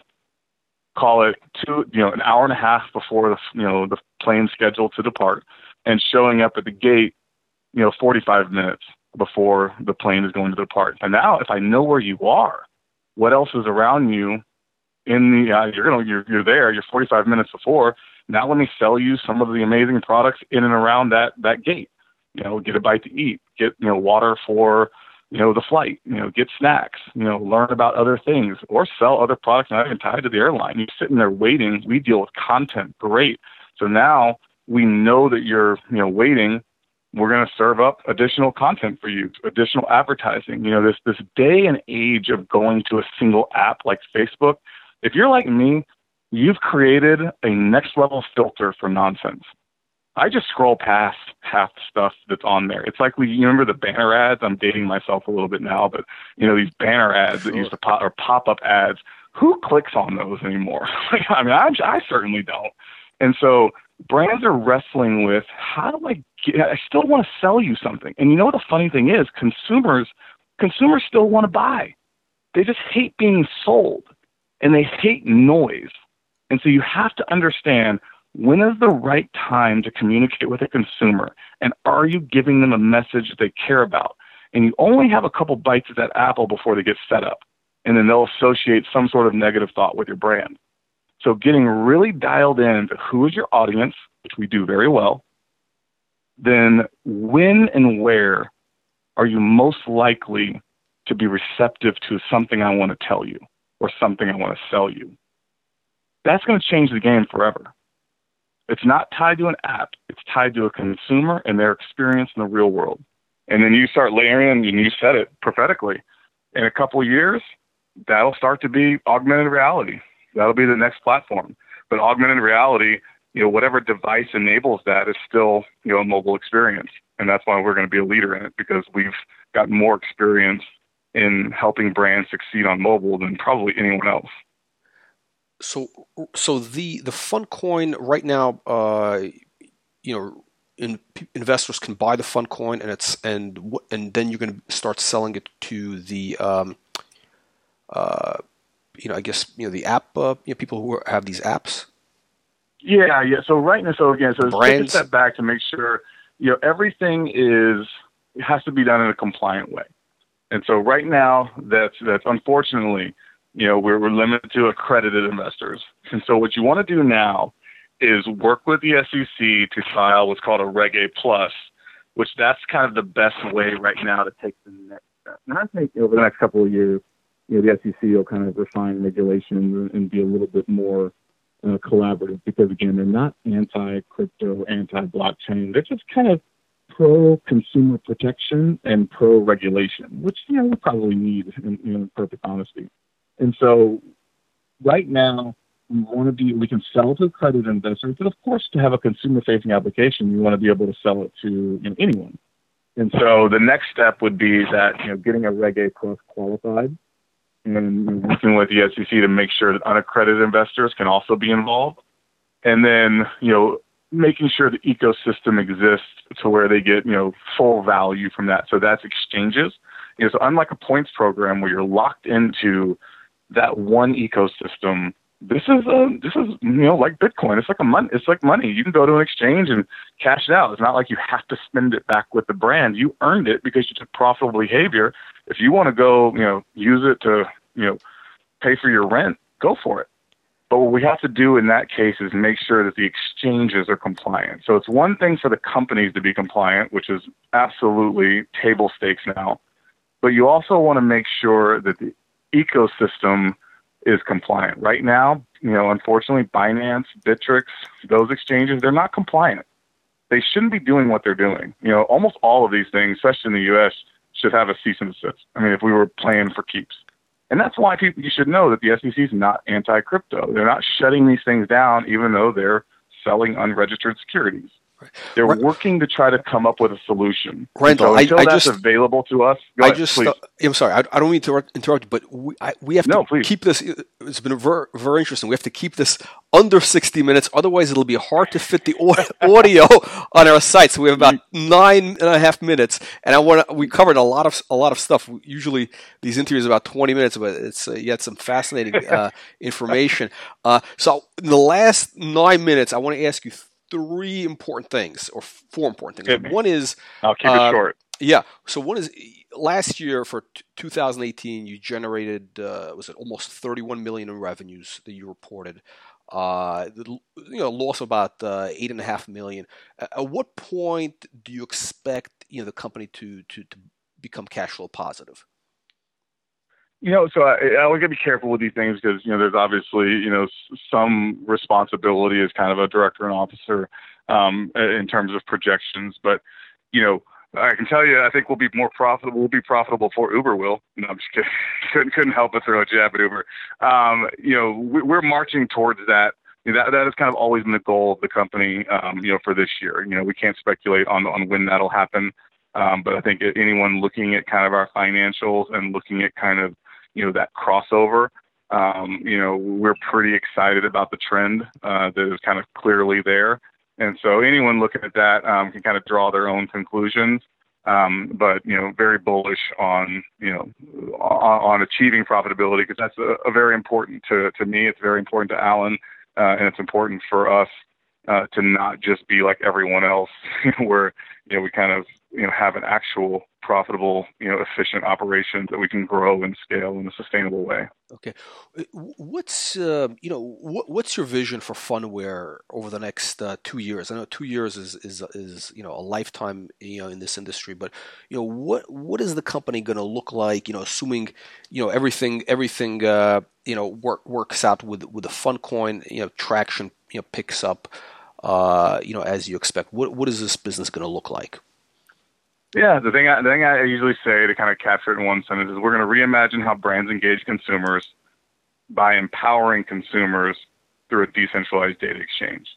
call it two, you know, an hour and a half before the, you know, the plane scheduled to depart, and showing up at the gate, you know, forty-five minutes before the plane is going to depart. And now, if I know where you are, what else is around you in the, uh, you're gonna, you're, you're there, you're forty-five minutes before. Now let me sell you some of the amazing products in and around that, that gate. You know, get a bite to eat, get, you know, water for, you know, the flight, you know, get snacks, you know, learn about other things, or sell other products not even tied to the airline. You're sitting there waiting. We deal with content. Great. So now we know that you're, you know, waiting. We're going to serve up additional content for you, additional advertising. You know, this, this day and age of going to a single app like Facebook, if you're like me, you've created a next level filter for nonsense. I just scroll past half the stuff that's on there. It's like, we, you remember the banner ads? I'm dating myself a little bit now, but you know, these banner ads that used to pop, or pop-up ads, who clicks on those anymore? I mean, I, I certainly don't. And so brands are wrestling with, how do I get, I still want to sell you something. And you know what the funny thing is? Consumers, consumers still want to buy. They just hate being sold, and they hate noise. And so you have to understand, when is the right time to communicate with a consumer? And are you giving them a message that they care about? And you only have a couple bites of that apple before they get set up. And then they'll associate some sort of negative thought with your brand. So getting really dialed in to who is your audience, which we do very well, then when and where are you most likely to be receptive to something I want to tell you or something I want to sell you? That's going to change the game forever. It's not tied to an app. It's tied to a consumer and their experience in the real world. And then you start layering in, and you said it prophetically, in a couple of years, that'll start to be augmented reality. That'll be the next platform. But augmented reality, you know, whatever device enables that is still, you know, a mobile experience. And that's why we're going to be a leader in it, because we've got more experience in helping brands succeed on mobile than probably anyone else. So, so the the FunCoin right now, uh, you know, in, investors can buy the FunCoin, and it's and and then you're going to start selling it to the, um, uh, you know, I guess you know the app, uh, you know, people who have these apps. Yeah, yeah. So right now, so again, so Brands. take a step back to make sure, you know, everything is it has to be done in a compliant way. And so right now, that's that's unfortunately, you know, we're, we're limited to accredited investors. And so what you want to do now is work with the S E C to file what's called a Reg A Plus, which that's kind of the best way right now to take the next step. And I think over the next couple of years, you know, the S E C will kind of refine regulations and be a little bit more uh, collaborative, because again, they're not anti-crypto, anti-blockchain. They're just kind of pro-consumer protection and pro-regulation, which, you know, we probably need in, in perfect honesty. And so right now, we want to be, we can sell to accredited investors, but of course, to have a consumer-facing application, you want to be able to sell it to, you know, anyone. And so the next step would be that, you know, getting a Reg A Plus qualified and working with the S E C to make sure that unaccredited investors can also be involved. And then, you know, making sure the ecosystem exists to where they get, you know, full value from that. So that's exchanges. You know, so unlike a points program where you're locked into that one ecosystem, this is a, this is, you know, like Bitcoin. It's like a money. It's like money. You can go to an exchange and cash it out. It's not like you have to spend it back with the brand. You earned it because you took profitable behavior. If you want to go, you know, use it to, you know, pay for your rent, go for it. But what we have to do in that case is make sure that the exchanges are compliant. So it's one thing for the companies to be compliant, which is absolutely table stakes now. But you also want to make sure that the ecosystem is compliant. Right now, you know, unfortunately, Binance, Bittrex, those exchanges, they're not compliant. They shouldn't be doing what they're doing. You know, almost all of these things, especially in the U S, should have a cease and desist. I mean, if we were playing for keeps. And that's why people, you should know that the S E C is not anti-crypto. They're not shutting these things down, even though they're selling unregistered securities. Right. They're right. working to try to come up with a solution. Randall, so until I, I that's just, available to us, go I ahead, just, please. Uh, I'm sorry, I, I don't mean to interrupt, but we, I, we have no, to please. keep this. It's been very, very interesting. We have to keep this under sixty minutes. Otherwise, it'll be hard to fit the audio on our site. So we have about nine and a half minutes, and I want to. We covered a lot of a lot of stuff. Usually, these interviews are about twenty minutes, but it's uh, you had some fascinating uh, information. Uh, so in the last nine minutes, I want to ask you three important things, or four important things. One is, I'll keep uh, it short. Yeah. So one is, last year for t- two thousand eighteen, you generated uh, was it almost thirty-one million in revenues that you reported. Uh, the, you know, loss of about uh, eight and a half million. Uh, at what point do you expect you know the company to to, to become cash flow positive? You know, so I, I always got to be careful with these things because, you know, there's obviously, you know, some responsibility as kind of a director and officer um, in terms of projections. But, you know, I can tell you, I think we'll be more profitable. We'll be profitable before Uber will. No, I'm just kidding. couldn't, couldn't help but throw a jab at Uber. Um, you know, we, we're marching towards that. You know, that. That has kind of always been the goal of the company, um, you know, for this year. You know, we can't speculate on, on when that'll happen. Um, but I think anyone looking at kind of our financials and looking at kind of, you know, that crossover, um, you know, we're pretty excited about the trend uh, that is kind of clearly there. And so anyone looking at that um, can kind of draw their own conclusions. Um, but, you know, very bullish on, you know, on, on achieving profitability, because that's a, a very important to, to me. It's very important to Alan, uh, and it's important for us uh, to not just be like everyone else, where, you know, we kind of, you know, have an actual profitable, you know, efficient operation that we can grow and scale in a sustainable way. Okay. What's, uh, you know, what, what's your vision for Phunware over the next uh, two years? I know two years is, is, is, you know, a lifetime, you know, in this industry, but, you know, what, what is the company going to look like, you know, assuming, you know, everything, everything, uh, you know, work, works out with, with the Funcoin, you know, traction, you know, picks up, uh, you know, as you expect. What, what is this business going to look like? Yeah, the thing I, the thing I usually say to kind of capture it in one sentence is we're going to reimagine how brands engage consumers by empowering consumers through a decentralized data exchange.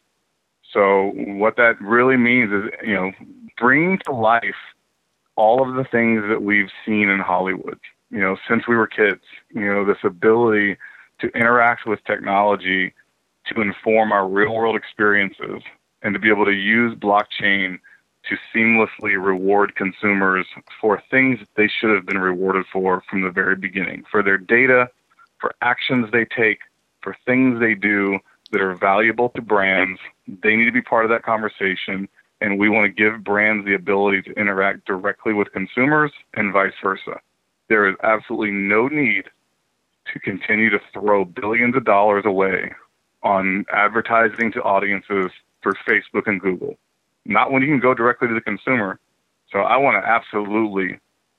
So what that really means is, you know, bringing to life all of the things that we've seen in Hollywood, you know, since we were kids, you know, this ability to interact with technology to inform our real world experiences and to be able to use blockchain to seamlessly reward consumers for things that they should have been rewarded for from the very beginning, for their data, for actions they take, for things they do that are valuable to brands. They need to be part of that conversation, and we want to give brands the ability to interact directly with consumers and vice versa. There is absolutely no need to continue to throw billions of dollars away on advertising to audiences through Facebook and Google. Not when you can go directly to the consumer. So I want to absolutely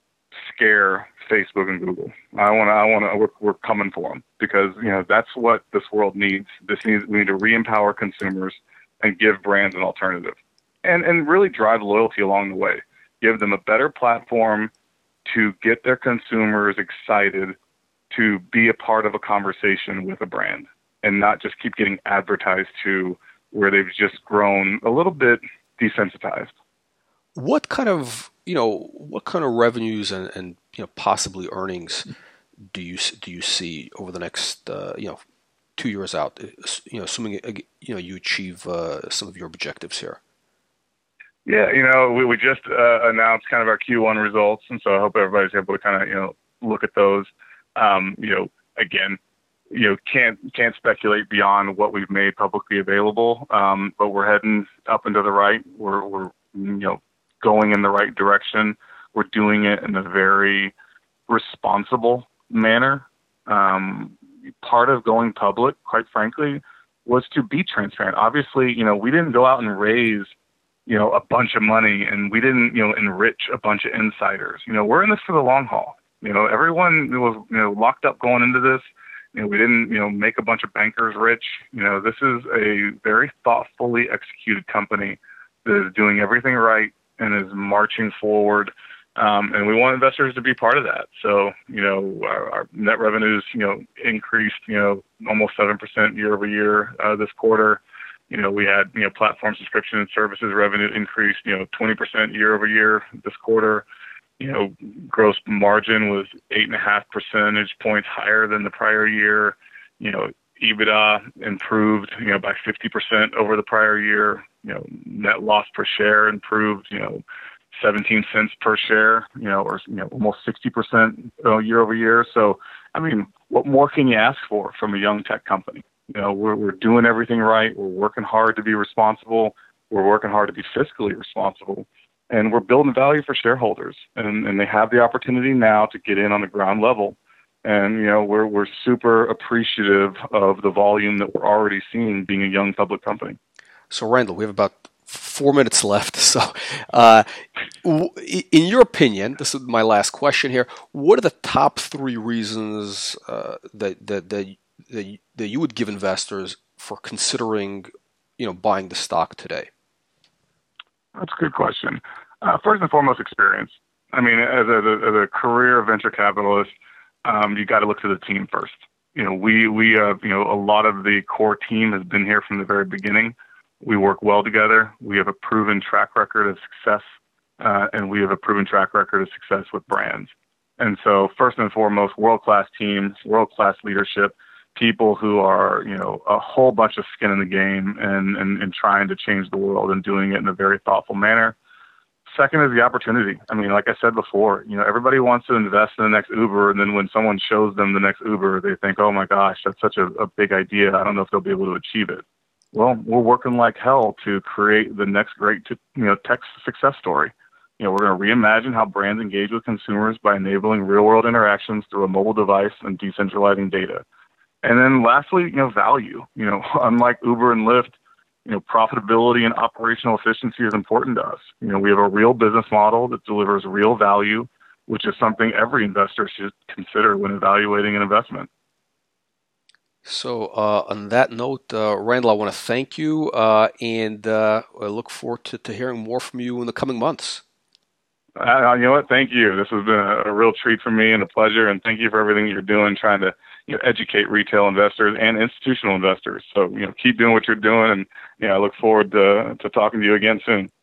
scare Facebook and Google. I want to, I want to, we're, we're coming for them because, you know, that's what this world needs. This needs, we need to re-empower consumers and give brands an alternative and, and really drive loyalty along the way. Give them a better platform to get their consumers excited to be a part of a conversation with a brand and not just keep getting advertised to where they've just grown a little bit desensitized. What kind of, you know, what kind of revenues and, and you know, possibly earnings do you do you see over the next, uh, you know, two years out? You know, assuming you know you achieve uh, some of your objectives here. Yeah, you know, we we just uh, announced kind of our Q one results, and so I hope everybody's able to kind of you know look at those. Um, you know, again, you know, can't can't speculate beyond what we've made publicly available. Um, but we're heading up and to the right. We're we're you know going in the right direction. We're doing it in a very responsible manner. Um, part of going public, quite frankly, was to be transparent. Obviously, you know, we didn't go out and raise, you know, a bunch of money, and we didn't, you know, enrich a bunch of insiders. You know, we're in this for the long haul. You know, everyone was, you know, locked up going into this. You know, we didn't, you know, make a bunch of bankers rich. You know, this is a very thoughtfully executed company that is doing everything right and is marching forward. Um, and we want investors to be part of that. So, you know, our, our net revenues, you know, increased, you know, almost seven percent year over year uh, this quarter. You know, we had, you know, platform subscription and services revenue increased, you know, twenty percent year over year this quarter. You know, gross margin was eight and a half percentage points higher than the prior year. You know, EBITDA improved, you know, by fifty percent over the prior year. You know, net loss per share improved, you know, seventeen cents per share, you know, or, you know, almost sixty percent year over year. So, I mean, what more can you ask for from a young tech company? You know, we're, we're doing everything right. We're working hard to be responsible. We're working hard to be fiscally responsible. And we're building value for shareholders. And, and they have the opportunity now to get in on the ground level. And, you know, we're, we're super appreciative of the volume that we're already seeing being a young public company. So, Randall, we have about four minutes left. So, uh, in your opinion, this is my last question here. What are the top three reasons uh, that, that, that, that, that you would give investors for considering, you know, buying the stock today? That's a good question. Uh, first and foremost, experience. I mean, as a, as a career venture capitalist, um, you got to look to the team first. You know, we, we, uh, you know, a lot of the core team has been here from the very beginning. We work well together. We have a proven track record of success, uh, and we have a proven track record of success with brands. And so first and foremost, world-class teams, world-class leadership, people who are, you know, a whole bunch of skin in the game and, and, and trying to change the world and doing it in a very thoughtful manner. Second is the opportunity. I mean, like I said before, you know, everybody wants to invest in the next Uber, and then when someone shows them the next Uber, they think, oh my gosh, that's such a, a big idea. I don't know if they'll be able to achieve it. Well, we're working like hell to create the next great, you know, tech success story. You know, we're going to reimagine how brands engage with consumers by enabling real-world interactions through a mobile device and decentralizing data. And then lastly, you know, value. You know, unlike Uber and Lyft, you know, profitability and operational efficiency is important to us. You know, we have a real business model that delivers real value, which is something every investor should consider when evaluating an investment. So uh, on that note, uh, Randall, I want to thank you, uh, and uh, I look forward to, to hearing more from you in the coming months. Uh, you know what? Thank you. This has been a, a real treat for me and a pleasure, and thank you for everything you're doing, trying to, you know, educate retail investors and institutional investors. So, you know, keep doing what you're doing, and, you know, I look forward to, to talking to you again soon.